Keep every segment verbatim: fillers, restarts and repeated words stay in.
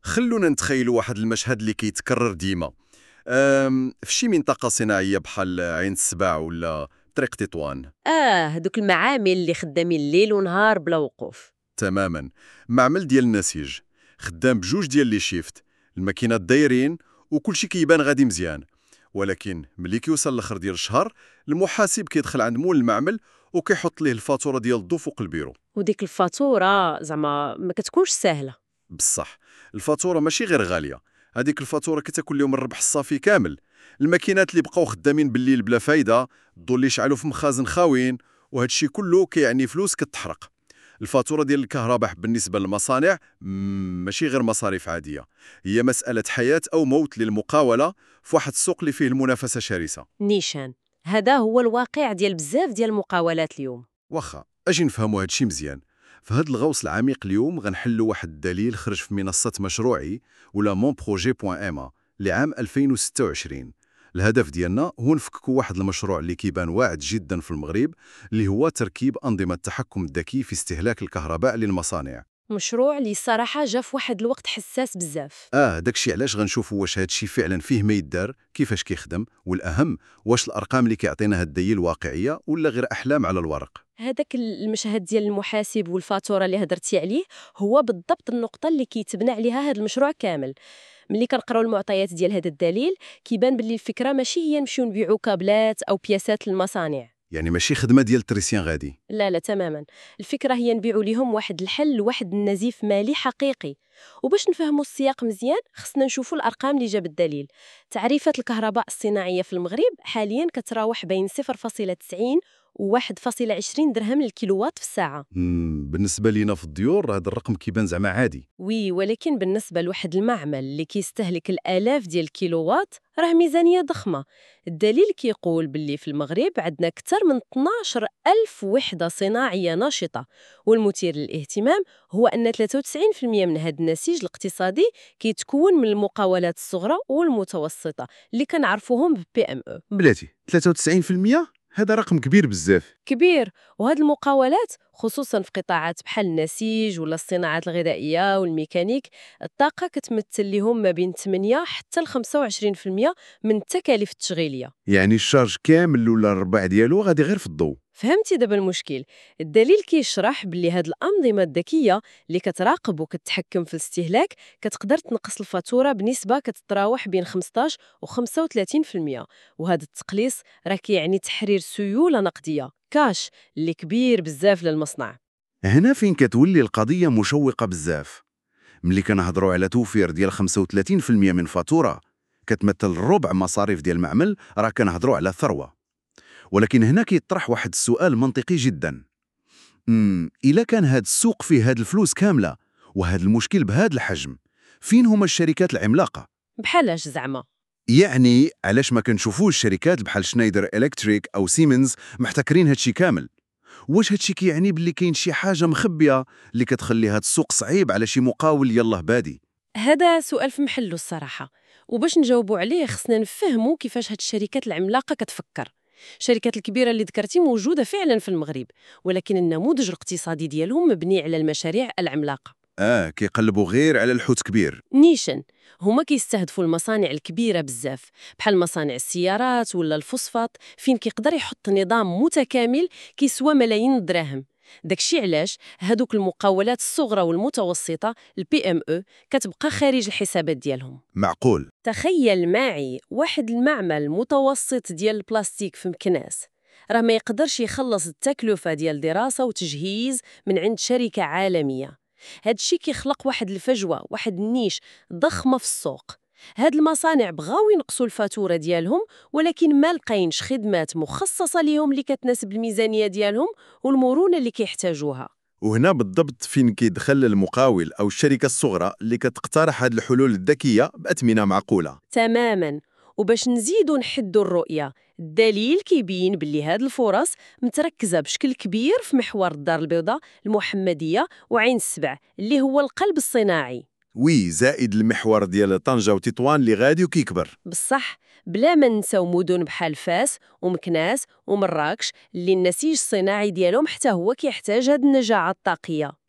خلونا نتخيلوا واحد المشهد اللي كيتكرر ديما. أم، في شي منطقة صناعية بحال عين السبع ولا طريق تطوان. آه هذوك المعامل اللي خدامين ليل ونهار بلا وقوف. تماما. معمل ديال النسيج خدام بجوج ديال لي شيفت، الماكينات دايرين وكلشي كيبان غادي مزيان. ولكن ملي كيوصل الاخر ديال الشهر، المحاسب كيدخل عند مول المعمل وكيحط ليه الفاتورة ديال الضو فوق البيرو. وديك الفاتورة زعما ما كتكونش سهلة. بصح الفاتورة ماشي غير غالية، هذيك الفاتورة كتاكل لهم الربح الصافي كامل. الماكينات اللي بقاو خدامين بالليل بلا فايدة، الضو اللي شعلوا في مخازن خاويين، وهذا الشيء كله كيعني فلوس كتحرق. الفاتورة ديال الكهرباء بالنسبة للمصانع مم، ماشي غير مصاريف عادية، هي مسألة حياة أو موت للمقاولة في واحد السوق اللي فيه المنافسة شرسة. نيشان، هذا هو الواقع ديال بزاف ديال المقاولات اليوم. واخا أجي نفهموا هادشي مزيان. في هاد الغوص العميق اليوم غنحلوا واحد الدليل خرج في منصة مشروعي ولا مون بروجي بوان اما لعام ألفين وستة وعشرين. الهدف ديالنا هو نفككوا واحد المشروع اللي كيبان واعد جدا في المغرب، اللي هو تركيب أنظمة التحكم الذكي في استهلاك الكهرباء للمصانع. مشروع اللي صراحة جا في واحد الوقت حساس بزاف. اه داكشي علاش غنشوفوا واش هادشي فعلا فيه ما يدار، كيفاش كيخدم، والاهم واش الارقام اللي كيعطينا هاد الدليل واقعيه ولا غير احلام على الورق. هذاك المشهد ديال المحاسب والفاتورة اللي هدرتي عليه هو بالضبط النقطة اللي كيتبنى عليها هذا المشروع كامل. ملي كنقراو المعطيات ديال هذا الدليل كيبان باللي الفكرة ماشي هي نمشيو نبيعو كابلات أو بياسات للمصانع. يعني ماشي خدمه ديال التريسيان غادي. لا لا تماما، الفكرة هي نبيعو ليهم واحد الحل لواحد النزيف مالي حقيقي. وباش نفهموا السياق مزيان خصنا نشوفوا الأرقام اللي جاب الدليل. تعريفة الكهرباء الصناعية في المغرب حاليا كتراوح بين صفر فاصلة تسعين و واحد فاصلة عشرين درهم للكيلووات في الساعة. مم، بالنسبه لينا في الديور هذا الرقم كيبان زعما عادي. وي، ولكن بالنسبة لواحد المعمل اللي كيستهلك الآلاف ديال الكيلووات راه ميزانية ضخمة. الدليل كيقول باللي في المغرب عندنا أكثر من اثناش ألف وحدة صناعية ناشطة، والمثير للاهتمام هو أن ثلاثة وتسعين بالمئة من هذا النسيج الاقتصادي كيتكون من المقاولات الصغرى والمتوسطة اللي كنعرفوهم بي ام او. بلاتي ثلاثة وتسعين بالمئة هذا رقم كبير بزاف. كبير، وهذه المقاولات خصوصا في قطاعات بحال النسيج ولا الصناعات الغذائية والميكانيك الطاقة كتمثل لهم ما بين ثمانية حتى ل خمسة وعشرين بالمئة من التكاليف التشغيلية. يعني الشارج كامل ولا الربع ديالو غادي غير في الضوء. فهمتي دابا المشكل؟ الدليل كيشرح باللي هاد الأنظمة الذكية اللي كتراقب وكتحكم في الاستهلاك كتقدر تنقص الفاتورة بنسبة كتتراوح بين خمسطاش و خمسة وثلاثين بالمئة، وهذا التقليص راه كيعني تحرير سيولة نقدية كاش اللي كبير بزاف للمصنع. هنا فين كتولي القضيه مشوقه بزاف. ملي كنهضروا على توفير ديال خمسة وثلاثين بالمئة من فاتوره كتمثل ربع مصاريف ديال المعمل، راه كنهضروا على ثروه. ولكن هنا كيطرح واحد السؤال منطقي جدا. امم الا كان هاد السوق فيه هاد الفلوس كامله وهاد المشكل بهاد الحجم، فين هما الشركات العملاقه؟ بحالاش زعما؟ يعني علاش ما كنشوفوش شركات بحال شنايدر إلكتريك او سيمنز محتكرين هادشي كامل؟ واش هادشي كيعني باللي كاين شي حاجه مخبيه اللي كتخلي هاد السوق صعيب على شي مقاول يلاه بادي؟ هذا سؤال في محله الصراحة، وباش نجاوبوا عليه خصنا نفهموا كيفاش هاد الشركات العملاقة كتفكر. الشركات الكبيرة اللي ذكرتي موجودة فعلا في المغرب، ولكن النموذج الاقتصادي ديالهم مبني على المشاريع العملاقة. اه كيقلبوا غير على الحوت كبير. نيشان، هما كيستهدفوا المصانع الكبيرة بزاف بحال مصانع السيارات ولا الفوسفات، فين كيقدر يحط نظام متكامل كيسوى ملايين الدراهم. داكشي علاش هادوك المقاولات الصغرى والمتوسطة البي ام او كتبقى خارج الحسابات ديالهم. معقول. تخيل معي واحد المعمل متوسط ديال البلاستيك في مكناس راه ما يقدرش يخلص التكلفة ديال دراسة وتجهيز من عند شركة عالمية. هاد الشي كيخلق واحد الفجوة، واحد النيش ضخمة في السوق. هاد المصانع بغاو ينقصوا الفاتورة ديالهم ولكن ما لقاينش خدمات مخصصة ليهم اللي كتناسب الميزانية ديالهم والمرونة اللي كيحتاجوها. وهنا بالضبط فين كيدخل المقاول أو الشركة الصغرى اللي كتقترح هاد الحلول الذكية بأثمنة معقولة. تماماً. وباش نزيدوا نحدوا الرؤية، الدليل كيبين باللي هاد الفرص متركزة بشكل كبير في محور الدار البيضاء، المحمدية وعين السبع اللي هو القلب الصناعي. وي زائد المحور ديال طنجة وتطوان اللي غادي وكيكبر. بصح بلا ما نساو مدن بحال فاس ومكناس ومراكش اللي النسيج الصناعي ديالهم حتى هو كيحتاج هاد النجاعة الطاقية.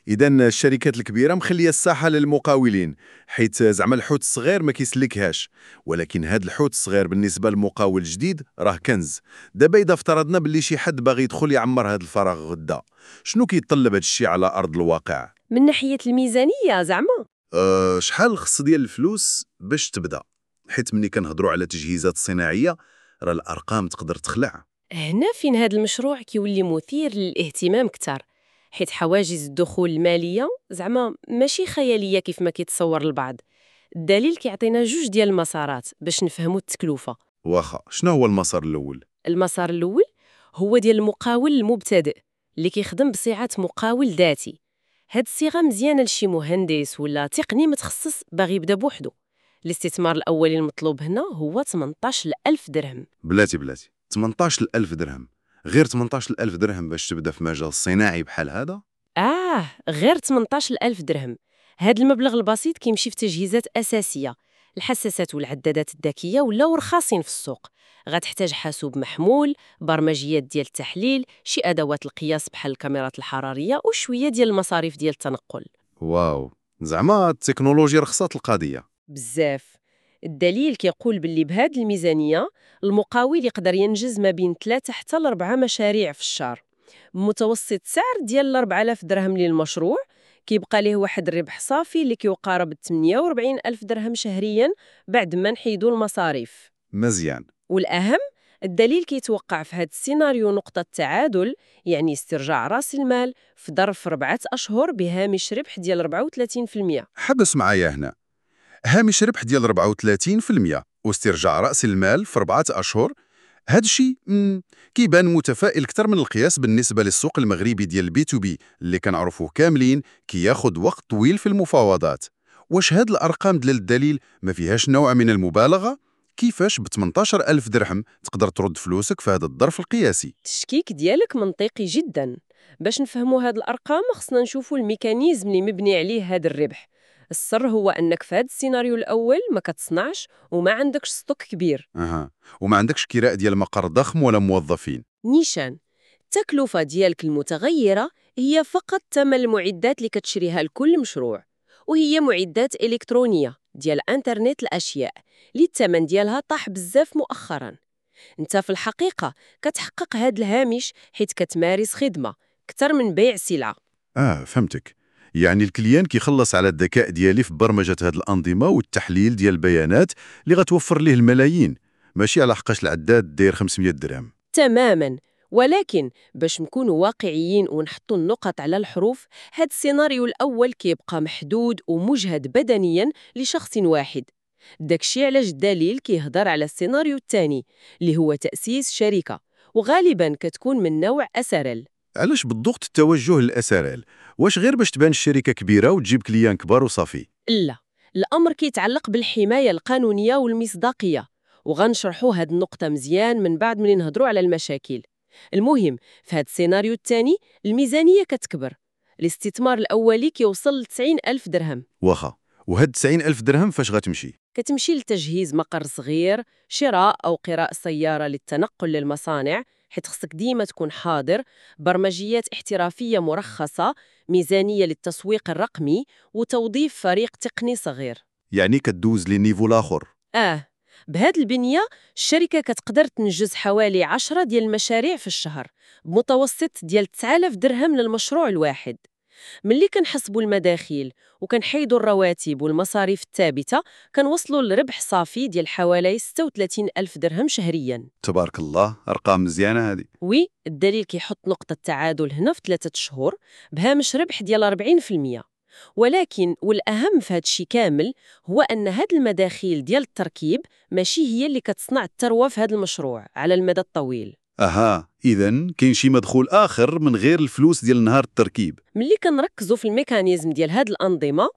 إذا الشركات الكبيرة مخلية الساحة للمقاولين، حيث زعما الحوت الصغير ما كيسلكهاش، ولكن هاد الحوت الصغير بالنسبة للمقاول الجديد راه كنز. دابا إذا افترضنا باللي شي حد باغي يدخل يعمر هاد الفراغ غدا، شنو كيتطلب هاد الشيء على أرض الواقع؟ من ناحية الميزانية زعما؟ أه شحال الخص ديال الفلوس باش تبدا؟ حيت ملي كنهضروا على تجهيزات صناعية راه الأرقام تقدر تخلع. هنا فين هذا المشروع كيولي مثير للاهتمام كتر، حيت حواجز الدخول المالية زعما ماشي خيالية كيف ما كيتصور البعض. الدليل كيعطينا جوج ديال المسارات باش نفهموا التكلفة. واخا، شنو هو المسار الأول؟ المسار الأول هو ديال المقاول المبتدئ اللي كيخدم بصيغة مقاول ذاتي. هاد الصيغة مزيانة لشي مهندس ولا تقني متخصص باغي يبدا بوحدو. الاستثمار الأولي المطلوب هنا هو ثمنطاش ألف درهم. بلاتي بلاتي، ثمنطاش ألف درهم؟ غير ثمنطاش ألف درهم باش تبدا في مجال صناعي بحال هذا؟ آه غير ثمنطاش ألف درهم. هاد المبلغ البسيط كيمشي في تجهيزات أساسية، الحساسات والعدادات الذكية ولاو رخاصين في السوق. غتحتاج حاسوب محمول، برمجيات ديال التحليل، شي أدوات القياس بحال الكاميرات الحرارية وشوية ديال المصاريف ديال التنقل. واو، زعما التكنولوجيا رخصات القضية. بزاف. الدليل كيقول باللي بهاد الميزانية المقاول يقدر ينجز ما بين ثلاثة حتى لأربعة مشاريع في الشهر، متوسط سعر ديال أربعة آلاف درهم للمشروع. كيبقى ليه واحد الربح صافي اللي كيقارب ثمانية وأربعين ألف درهم شهرياً بعد ما نحيدوا المصاريف. مزيان. والأهم، الدليل كيتوقع في هذا السيناريو نقطة تعادل، يعني استرجاع رأس المال في ظرف ربعة أشهر بهامش ربح ديال أربعة وثلاثين بالمئة. حبس معايا هنا، هامش ربح ديال أربعة وثلاثين بالمئة واسترجاع رأس المال في أربعة أشهر. هاد الشيء كيبان متفائل أكثر من القياس بالنسبة للسوق المغربي ديال البي تو بي اللي كنعرفوه كاملين كياخد وقت طويل في المفاوضات. واش هاد الأرقام ديال الدليل ما فيهاش نوع من المبالغة؟ كيفاش ب ثمنطاش ألف درهم تقدر ترد فلوسك في هذا الظرف القياسي؟ التشكيك ديالك منطقي جدا. باش نفهموا هاد الأرقام خصنا نشوفوا الميكانيزم اللي مبني عليه هاد الربح. السر هو أنك في هاد السيناريو الأول ما كتصنعش وما عندكش ستوك كبير. أها، وما عندكش كراء ديال مقر ضخم ولا موظفين. نيشان، التكلفة ديالك المتغيرة هي فقط ثمن المعدات اللي كتشريها لكل مشروع، وهي معدات إلكترونية ديال انترنت الأشياء اللي الثمن ديالها طاح بزاف مؤخراً. انت في الحقيقة كتحقق هاد الهامش حيت كتمارس خدمة كتر من بيع سلعة. آه فهمتك، يعني الكليان كيخلص على الذكاء ديالي في برمجة هاد الأنظمة والتحليل ديال البيانات اللي غتوفر ليه الملايين، ماشي على حقاش العداد داير خمسمية درهم. تماماً. ولكن باش نكونوا واقعيين ونحطوا النقط على الحروف، هاد السيناريو الأول كيبقى محدود ومجهد بدنياً لشخص واحد. داكشي علاش الدليل كيهضر على السيناريو الثاني اللي هو تأسيس شركة، وغالباً كتكون من نوع أسرل. علاش بالضغط التوجه للأسرال؟ واش غير باش تبان الشركة كبيرة وتجيب كليان كبار وصافي؟ لا، الأمر كيتعلق بالحماية القانونية والمصداقية، وغنشرحوا هاد النقطة مزيان من بعد من نهضروا على المشاكل. المهم، في هاد السيناريو الثاني الميزانية كتكبر. الاستثمار الأولي كيوصل ل تسعين ألف درهم. واخا، وهاد تسعين ألف درهم فاش غتمشي؟ كتمشي لتجهيز مقر صغير، شراء أو قراء سيارة للتنقل للمصانع حيت خصك ديما تكون حاضر، برمجيات احترافية مرخصة، ميزانية للتسويق الرقمي، وتوظيف فريق تقني صغير. يعني كدوز لنيفو الآخر. آه، بهاد البنية الشركة كتقدر تنجز حوالي عشرة ديال المشاريع في الشهر بمتوسط ديال تسعة آلاف درهم للمشروع الواحد. ملي كنحسبوا المداخيل وكنحيدوا الرواتب والمصاريف الثابتة كنوصلوا لربح صافي ديال حوالي ستة وثلاثين ألف درهم شهرياً. تبارك الله، أرقام مزيانة هذه. وي، الدليل كيحط نقطة تعادل هنا في ثلاثة شهور بهامش ربح ديال أربعين بالمئة. ولكن والأهم في هذا الشيء كامل هو أن هاد المداخيل ديال التركيب ماشي هي اللي كتصنع الثروة في هذا المشروع على المدى الطويل. أها، إذن كاين شي مدخول آخر من غير الفلوس ديال نهار التركيب. ملي كنركزوا في الميكانيزم ديال هاد الأنظمة،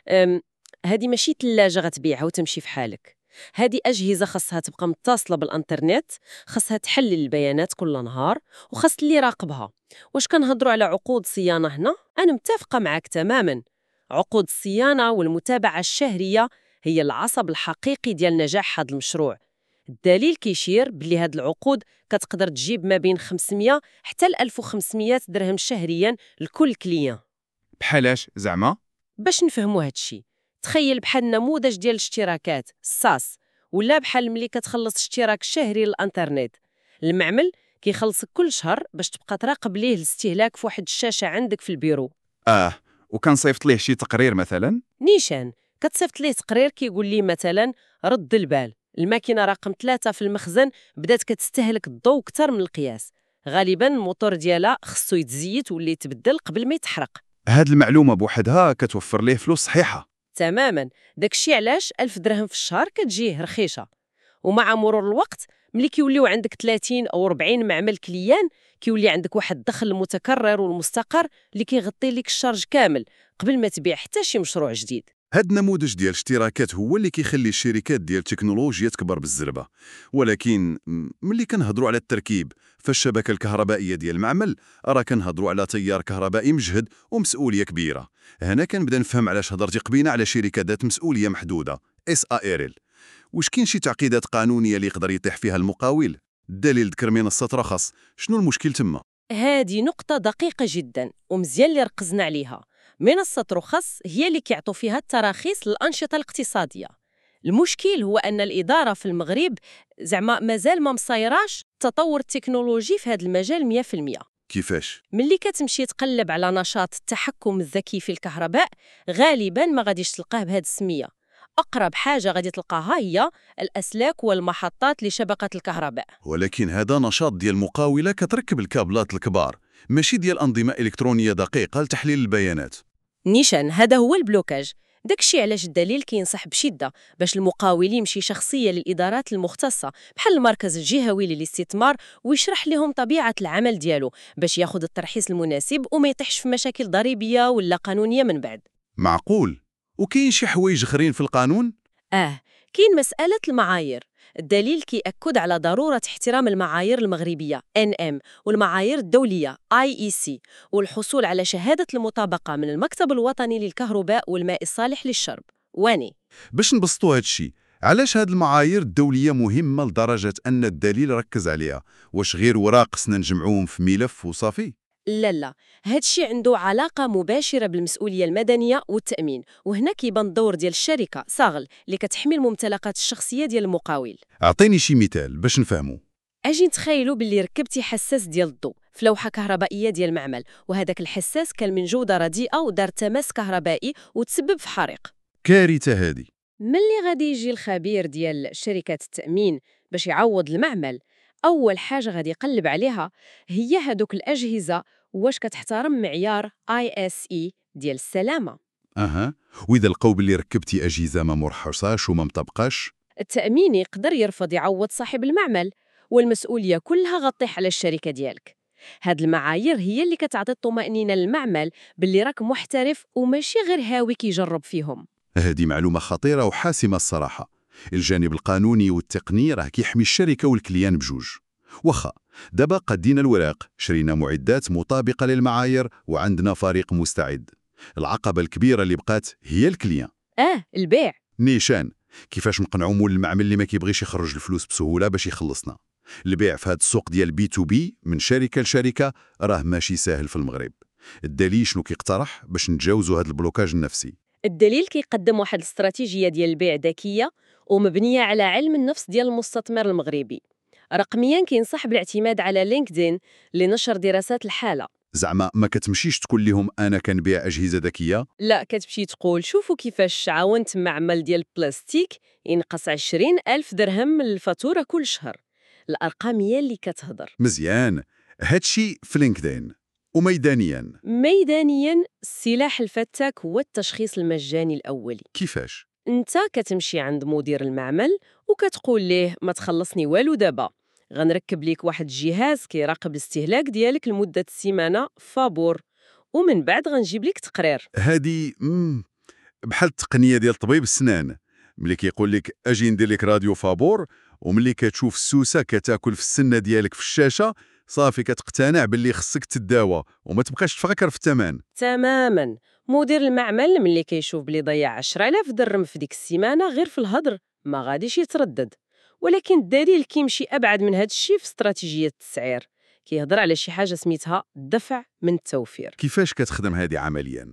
هذه ماشي ثلاجة غتبيعها وتمشي في حالك. هذه أجهزة خاصها تبقى متصلة بالإنترنت، خاصها تحلل البيانات كل نهار، وخاص اللي يراقبها. واش كنهضروا على عقود صيانة هنا؟ أنا متفقة معك تماماً. عقود الصيانة والمتابعة الشهرية هي العصب الحقيقي ديال نجاح هذا المشروع. الدليل كيشير بلي هاد العقود كتقدر تجيب ما بين خمسمية حتى ل ألف وخمسمية درهم شهرياً لكل كليان. بحالاش زعما؟ باش نفهموا هادشي، تخيل بحال نموذج ديال الاشتراكات الساس، ولا بحال ملي كتخلص اشتراك شهري للانترنت. المعمل كيخلصك كل شهر باش تبقى تراقب ليه الاستهلاك في واحد الشاشة عندك في البيرو. اه، وكنصيفط ليه شي تقرير مثلا؟ نيشان كتصيفط ليه تقرير كيقول ليه مثلا رد البال، الماكينة رقم ثلاثة في المخزن بدات كتستهلك الضوء كتر من القياس، غالبا الموتور ديالها خصو يتزيت واللي يتبدل قبل ما يتحرق. هاد المعلومة بوحدها كتوفر ليه فلوس صحيحة. تماما، داكشي علاش ألف درهم في الشهر كتجيه رخيصة. ومع مرور الوقت ملي كيوليو عندك ثلاثين أو أربعين معمل كليان، كيولي عندك واحد الدخل المتكرر والمستقر اللي كيغطي لك الشارج كامل قبل ما تبيع حتى شي مشروع جديد. هاد النموذج ديال الاشتراكات هو اللي كيخلي الشركات ديال التكنولوجيا تكبر بالزربه. ولكن م- ملي كنهضروا على التركيب فالشبكه الكهربائيه ديال المعمل، راه كنهضروا على تيار كهربائي مجهد ومسؤوليه كبيره. هنا كنبدا نفهم علاش هضرتي قبيله على شركه ذات مسؤوليه محدوده اس ا ار ال. واش كاين شي تعقيدات قانونيه اللي يقدر يطيح فيها المقاول؟ الدليل ذكر منصه رخص، شنو المشكل تما؟ هذه نقطة دقيقة جدا ومزيان اللي ركزنا عليها. منصة رخص هي اللي كيعطوا فيها التراخيص للأنشطة الاقتصادية. المشكل هو أن الإدارة في المغرب زعما مازال ما مصايراش التطور التكنولوجي في هذا المجال مية في المية. كيفاش؟ ملي كتمشي تقلب على نشاط التحكم الذكي في الكهرباء غالبا ما غاديش تلقاه بهذه السمية. أقرب حاجة غادي تلقاها هي الأسلاك والمحطات لشبكة الكهرباء. ولكن هذا نشاط ديال مقاولة كتركب الكابلات الكبار، ماشي ديال أنظمة إلكترونية دقيقة لتحليل البيانات. نيشان هذا هو البلوكاج. داكشي علاش الدليل كينصح بشدة باش المقاول يمشي شخصيا للإدارات المختصة بحال المركز الجهوي للاستثمار ويشرح لهم طبيعة العمل ديالو باش ياخذ الترخيص المناسب وما يطيحش في مشاكل ضريبية ولا قانونية من بعد. معقول؟ وكاين شي حوايج اخرين في القانون؟ آه، كاين مسألة المعايير. الدليل كيأكد على ضرورة احترام المعايير المغربية إن إم والمعايير الدولية آي إي سي والحصول على شهادة المطابقة من المكتب الوطني للكهرباء والماء الصالح للشرب واني. باش نبسطوا هاد الشيء، علاش هاد المعايير الدولية مهمة لدرجة أن الدليل ركز عليها؟ واش غير وراق خصنا نجمعوهم في ملف وصافي؟ لا لا، هادشي عنده علاقة مباشرة بالمسؤولية المدنية والتأمين، وهنا كيبان الدور ديال الشركة صاغل اللي كتحمي الممتلكات الشخصية ديال المقاول. أعطيني شي مثال باش نفهموا. اجي نتخيلوا باللي ركبتي حساس ديال الضوء في لوحة كهربائية ديال المعمل، وهذاك الحساس كان من جودة رديئة ودار تماس كهربائي وتسبب في حريق. كارثة هادي. ملي غادي يجي الخبير ديال شركة التأمين باش يعوض المعمل، أول حاجة غادي يقلب عليها هي هادوك الأجهزة واش كتحترم معيار آي إس إي ديال السلامة. أها، وإذا لقاو باللي ركبتي أجهزة ما مرخصاش وما مطبقاش؟ التأمين يقدر يرفض يعوض صاحب المعمل، والمسؤولية كلها غطيح على الشركة ديالك. هاد المعايير هي اللي كتعطي الطمأنينة للمعمل باللي راك محترف وماشي غير هاوي كيجرب فيهم. هذه معلومة خطيرة وحاسمة الصراحة. الجانب القانوني والتقني راه كيحمي الشركة والكليان بجوج. وخا دابا قدينا الوراق، شرينا معدات مطابقة للمعايير وعندنا فريق مستعد. العقبة الكبيرة اللي بقات هي الكليان. آه، البيع. نيشان، كيفاش نقنعوا مول المعمل اللي ما كيبغيش يخرج الفلوس بسهولة باش يخلصنا؟ البيع في هذا السوق ديال بي تو بي من شركة لشركة راه ماشي ساهل في المغرب. الدليل شنو كيقترح باش نتجاوزوا هذا البلوكاج النفسي؟ الدليل كيقدم واحد الاستراتيجية ديال البيع ذكية ومبنية على علم النفس ديال المستثمر المغربي. رقميا كينصح بالاعتماد على لينكدين لنشر دراسات الحالة. زعما ما كتمشيش تقول لهم أنا كنبيع أجهزة ذكية؟ لا، كتمشي تقول شوفوا كيفاش عاونت معمل ديال البلاستيك ينقص عشرين ألف درهم من الفاتورة كل شهر. الأرقام هي اللي كتهضر. مزيان، هادشي في لينكدين. وميدانيا؟ ميدانيا السلاح الفتاك هو التشخيص المجاني الأولي. كيفاش؟ انت كتمشي عند مدير المعمل وكتقول ليه ما تخلصني والو دابا، غنركب ليك واحد الجهاز كيراقب الاستهلاك ديالك لمدة سيمانة فابور، ومن بعد غنجيب ليك تقرير. هادي مم. بحال التقنية ديال طبيب السنان، ملي كيقول لك أجي ندير لك راديو فابور، وملي كتشوف السوسة كتاكل في السنة ديالك في الشاشة صافي كتقتنع باللي خصك تداوى وما تبقاش تفكر في الثمن. تماما. مدير المعمل ملي كيشوف بلي ضيع عشرة آلاف درهم في ديك السيمانة غير في الهضر ما غاديش يتردد. ولكن الدليل كيمشي أبعد من هذا الشيء في استراتيجية التسعير، كيهضر على شي حاجة سميتها الدفع من التوفير. كيفاش كتخدم هذه عمليا؟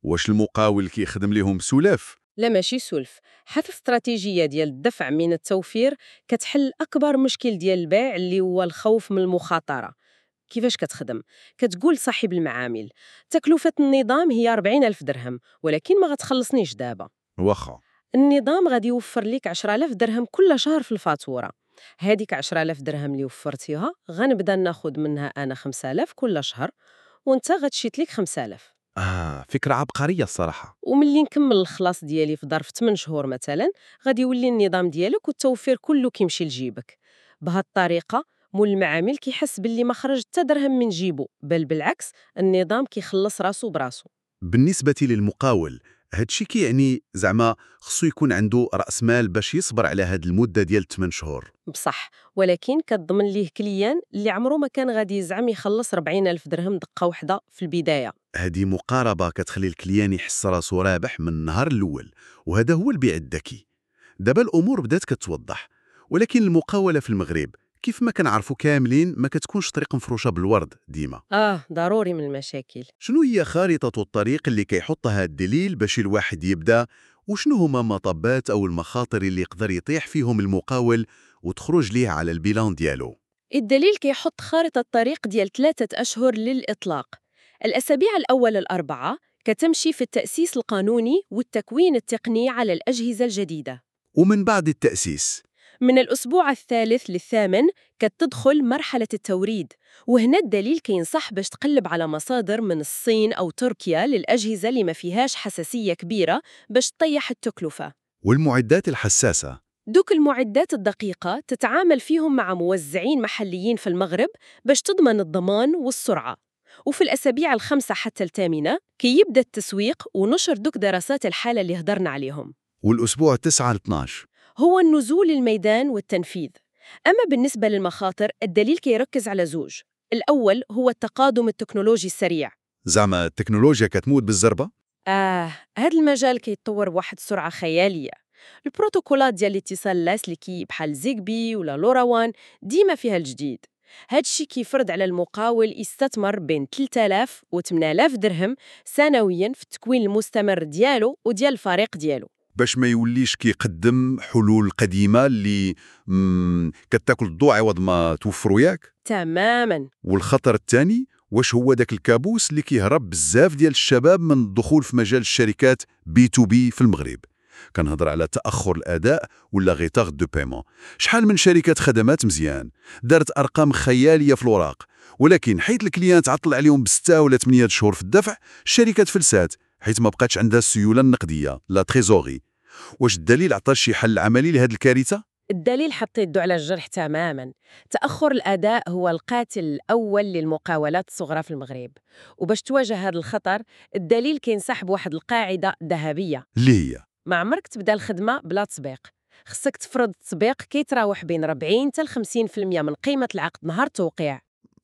واش المقاول كيخدم ليهم سلاف؟ لا ماشي سلف، حتى استراتيجية ديال الدفع من التوفير كتحل أكبر مشكل ديال البيع اللي هو الخوف من المخاطرة. كيفاش كتخدم؟ كتقول صاحب المعامل تكلفة النظام هي أربعين ألف درهم، ولكن ما غتخلصنيش دابا. واخا. النظام غادي يوفر ليك عشرة آلاف درهم كل شهر في الفاتورة. هذيك عشرة آلاف درهم اللي وفرتيها غنبدا ناخد منها أنا خمسة آلاف كل شهر، وانت غتشيت ليك خمسة آلاف. آه فكرة عبقرية الصراحة. وملي نكمل الخلاص ديالي في ظرف ثمانية شهور مثلا، غادي يولي النظام ديالك والتوفير كله كيمشي لجيبك. بهذه الطريقة مول المعامل كيحس باللي ما خرج حتى درهم من جيبه، بل بالعكس النظام كيخلص راسو براسو. بالنسبة للمقاول، هادشي كيعني زعما خصو يكون عنده رأس مال باش يصبر على هاد المدة ديال ثمانية شهور. بصح، ولكن كتضمن ليه كليان اللي عمره ما كان غادي يزعم يخلص أربعين ألف درهم دقة واحدة في البداية. هادي مقاربة كتخلي الكليان يحس راسو رابح من النهار الأول، وهذا هو البيع الذكي. دابا الأمور بدات كتوضح، ولكن المقاولة في المغرب كيف ما كنعرفوا كاملين ما كتكونش طريق مفروشة بالورد ديما. آه ضروري من المشاكل. شنو هي خارطة الطريق اللي كيحطها الدليل باش الواحد يبدا، وشنو هما المطبات أو المخاطر اللي يقدر يطيح فيهم المقاول وتخرج ليه على البيلان ديالو؟ الدليل كيحط خارطة طريق ديال ثلاثة أشهر للإطلاق. الأسابيع الأول الأربعة كتمشي في التأسيس القانوني والتكوين التقني على الأجهزة الجديدة. ومن بعد التأسيس من الأسبوع الثالث للثامن كتدخل مرحلة التوريد، وهنا الدليل كينصح باش تقلب على مصادر من الصين أو تركيا للأجهزة اللي ما فيهاش حساسية كبيرة باش تطيح التكلفة. والمعدات الحساسة. دوك المعدات الدقيقة تتعامل فيهم مع موزعين محليين في المغرب باش تضمن الضمان والسرعة. وفي الأسابيع الخمسة حتى الثامنة كيبدأ التسويق ونشر دوك دراسات الحالة اللي هدرنا عليهم. والأسبوع تسعة ل اثناش هو النزول للميدان والتنفيذ. أما بالنسبة للمخاطر الدليل كيركز على زوج. الأول هو التقادم التكنولوجي السريع. زعما التكنولوجيا كتموت بالزربة؟ آه هذا المجال كيتطور بواحد السرعة خيالية. البروتوكولات ديال الاتصال اللاسلكي بحال زيغبي ولا لوراوان ديما فيها الجديد. هادشي كيفرض على المقاول يستثمر بين ثلاثة آلاف و ثمانية آلاف درهم سنويا في التكوين المستمر ديالو وديال الفريق ديالو، باش ما يوليش كيقدم حلول قديمة اللي مم كتاكل الضوء عوض ما توفروا ياك. تماما. والخطر الثاني واش هو داك الكابوس اللي كيهرب بزاف ديال الشباب من الدخول في مجال الشركات بي تو بي في المغرب. كنهضر على تأخر الأداء ولا غيتاغ دو بايمون. شحال من شركات خدمات مزيان دارت أرقام خيالية في الوراق، ولكن حيث الكليان تعطل عليهم بستة ولا ثمانية شهور في الدفع، الشركات فلسات حيث ما بقاتش عندها السيولة النقدية لا تريزوري. واش الدليل عطى شي حل عملي لهذه الكارثة؟ الدليل حط يده على الجرح تماما. تأخر الأداء هو القاتل الأول للمقاولات الصغرى في المغرب، وباش تواجه هذا الخطر الدليل كينصح بواحد القاعدة ذهبية اللي هي ما عمرك تبدا الخدمة بلا تسبيق. خصك تفرض التسبيق كيتراوح بين أربعين حتى خمسين بالمئة من قيمة العقد نهار التوقيع.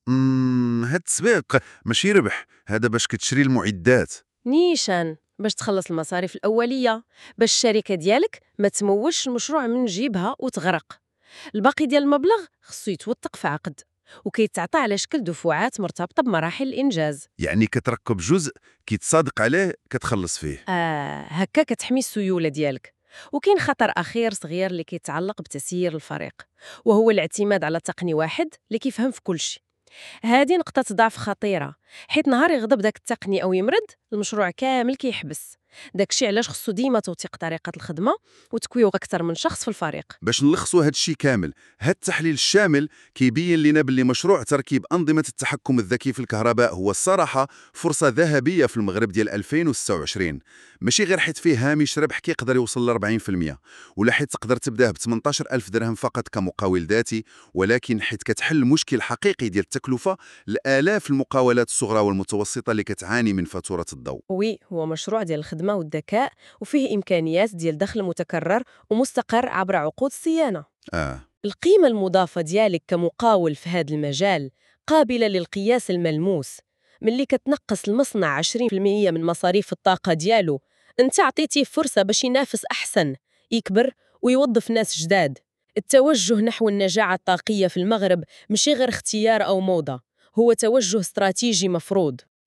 امم هاد التسبيق ماشي ربح، هذا باش كتشري المعدات. نيشان باش تخلص المصاريف الأولية، باش الشركة ديالك ما تموش المشروع من جيبها وتغرق. الباقي ديال المبلغ خصو يتوثق في عقد وكيتعطى على شكل دفعات مرتبطة بمراحل الإنجاز. يعني كتركب جزء كيتصادق عليه كتخلص فيه. آه هكا كتحمي السيولة ديالك. وكاين خطر أخير صغير اللي كيتعلق بتسيير الفريق، وهو الاعتماد على تقني واحد اللي كيفهم في كل شيء. هذه نقطة ضعف خطيرة، حيت نهار يغضب داك التقني أو يمرض المشروع كامل كيحبس. داكشي علاش خصو ديما توثيق طريقة الخدمة وتكويو أكثر من شخص في الفريق. باش نلخصوا هاد الشيء كامل، هاد التحليل الشامل كيبين لنا باللي مشروع تركيب أنظمة التحكم الذكي في الكهرباء هو الصراحة فرصة ذهبية في المغرب ديال ألفين وستة وعشرين. ماشي غير حيت فيه هامش ربح كيقدر يوصل ل أربعين بالمئة، ولا حيت تقدر تبداه ب ثمانية عشر ألف درهم فقط كمقاول ذاتي، ولكن حيت كتحل مشكل حقيقي ديال التكلفة لآلاف المقاولات الصغرى والمتوسطة اللي كتعاني من فاتورة الضوء. وي هو مشروع ديال الخدمة والذكاء، وفيه إمكانيات ديال دخل متكرر ومستقر عبر عقود الصيانة. آه. القيمة المضافة ديالك كمقاول في هذا المجال قابلة للقياس الملموس. ملي كتنقص المصنع عشرين بالمئة من مصاريف الطاقة ديالو، انت عطيتيه فرصة باش ينافس أحسن، يكبر ويوظف ناس جداد. التوجه نحو النجاعة الطاقية في المغرب ماشي غير اختيار أو موضة، هو توجه استراتيجي مفروض.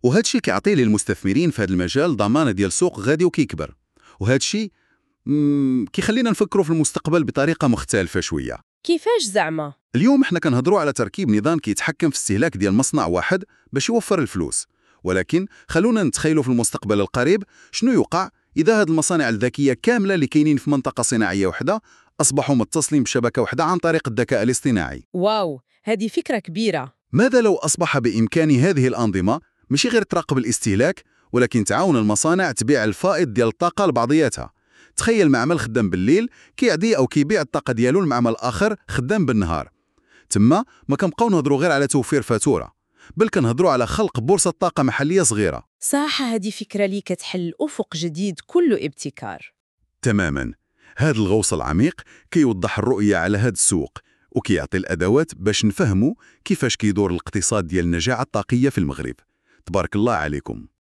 وهذا الشيء كيعطي للمستثمرين في هذا المجال ضمانه ديال سوق غادي وكيكبر، وهذا الشيء كيخلينا نفكروا في المستقبل بطريقه مختلفه شويه. كيفاش زعما؟ اليوم احنا كنهضروا على تركيب نظام كيتحكم في استهلاك ديال مصنع واحد باش يوفر الفلوس، ولكن خلونا نتخيلوا في المستقبل القريب شنو يوقع اذا هاد المصانع الذكيه كامله اللي كاينين في منطقه صناعيه واحده اصبحوا متصلين بشبكه واحده عن طريق الذكاء الاصطناعي. واو، هذه فكرة كبيرة. ماذا لو اصبح بامكان هذه الانظمه ماشي غير تراقب الاستهلاك، ولكن تعاون المصانع تبيع الفائض ديال الطاقه لبعضياتها؟ تخيل معمل خدام بالليل كيعدي او كيبيع الطاقه ديالو لمعمل اخر خدام بالنهار. تما ما كنبقاو نهضروا غير على توفير فاتوره، بل كنهضروا على خلق بورصه طاقه محليه صغيره. صح، هذه فكرة لي كتحل أفق جديد كله ابتكار. تماما. هذا الغوص العميق كيوضح الرؤيه على هذا السوق، وكيعطي الادوات باش نفهموا كيفاش كيدور الاقتصاد ديال النجاعه الطاقيه في المغرب. تبارك الله عليكم.